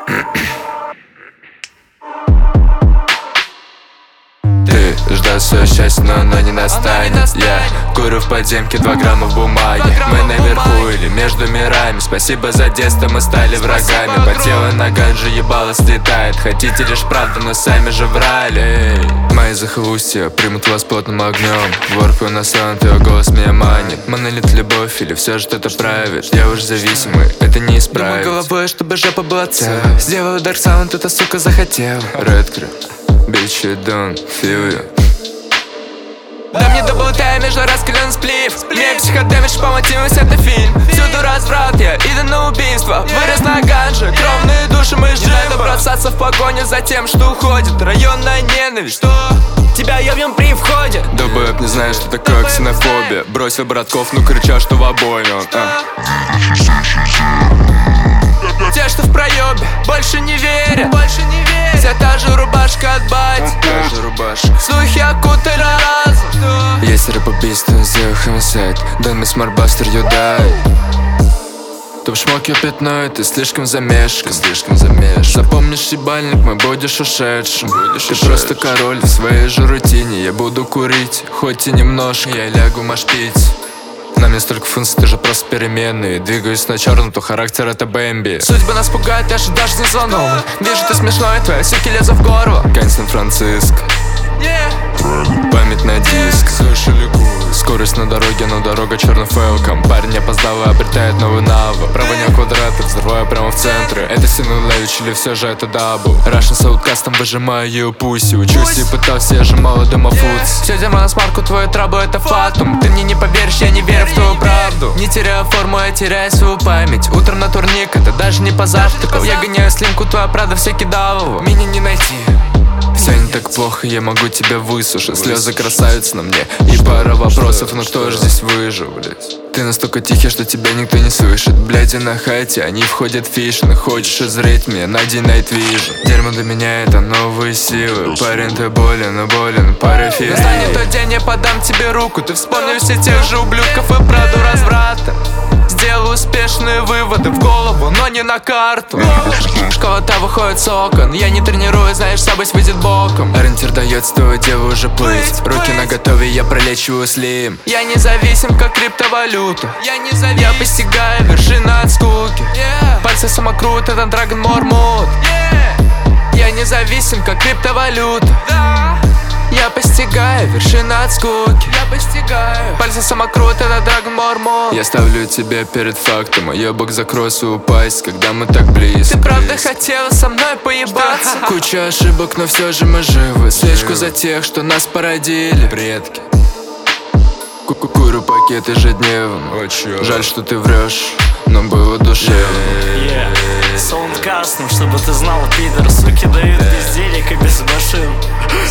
Ты ждал свое счастье, но оно не настанет. Я курю в подземке 2 грамма в бумаге. Мы наверху или между мирами. Спасибо за детство, мы стали врагами. По телу на ганже ебало слетает. Хотите лишь правду, но сами же врали. Мои захолустья примут вас плотным огнем. Воркую на саунд, его голос меня манит. Монолит любовь или все же что-то правит. Я уж зависимый, это не исправить. Думаю головой, чтобы жопа была цела. Сделаю дарк саунд, эта сука захотела. Redcrib, bitch you don't feel you. Да мне дабл тайм, между раскален сплив. Мне психодемидж по мотивам, это фильм. Всюду разврат, я иду на убийство. Вырос на ганже, кровные души мы живы. Не надо бросаться в погоню за тем, что уходит. Районная ненависть, что? Тебя ёбнем при входе. Дабэп не знает, что такое ксенофобия. Бросил братков, ну крича, что в обойме. Те, что в проебе, больше не верят. Вся та же рубашка от бати. Слухи окутали разум. Есть рэп-убийство, сделай хомисайд. Дэн смартбастер, you die. Топ шмоки пятно, ты слишком замешан. Запомнишь ебальник, мой будешь ушедшим. Ты просто король в своей же рутине. Я буду курить, хоть и немножко. Я лягу машпить. На мне столько функций, ты же просто переменный. Двигаюсь на черном, то характер это Бэмби. Судьба нас пугает, ты ожидаешь сезонного. Вижу, ты смешной, твоя суки лезут в горло. Гань Сан-Франциско, память на диск. Скорость на дороге, но дорога черным фэлком. Парень опоздал и обретает новый навык. Право не квадраты, взрываю прямо в центре. Это Синулевич или все же это дабл? Russian с ауткастом выжимаю ее пуси. Учусь и пытался, я же мало домофудс. Все дема на смарку, твой трабл это фатум. Ты мне не поверишь, я не верю в твою правду. Не теряю форму, я теряю свою память. Утром на турник, это даже не позавтракал. Я гоняю слимку, твоя правда все кидал. Меня не найти. Все не так плохо, я могу тебя высушить. Слезы красавицы на мне и пара вопросов, но кто же здесь выжил, блять? Ты настолько тихий, что тебя никто не слышит. Блядь, я на хайте, они входят в фишн. Хочешь озреть меня, найди Night Vision. Дерьмо для меня это новые силы. Парень, ты болен, но болен, парафин. Настанет тот день, я подам тебе руку. Ты вспомнишь все тех же ублюдков и правду разврата. Сделаю успешные выводы в голову, но не на карту. Школа-то выходит с окон. Я не тренирую, знаешь, слабость выйдет боком. Ориентир дает, стоит делу уже плыть. Руки наготове, я пролечиваю слим. Я независим, как криптовалюта. Я постигаю вершины от скуки. Пальцы самокрут, это Dragon Mormont. Я независим, как криптовалюта. Я постигаю вершины от скуки. Пальцы самокрут, это Dragon Mormont. Я ставлю тебя перед фактом, а ебок закрой свою пасть, когда мы так близко. Ты правда хотела со мной поебаться? Куча ошибок, но все же мы живы. Слежку за тех, что нас породили предки. Курю пакет ежедневно. Жаль, что ты врешь, но было душевно. Саундкаст, ну чтобы ты знал, пидор, суки дают без денег и без машин.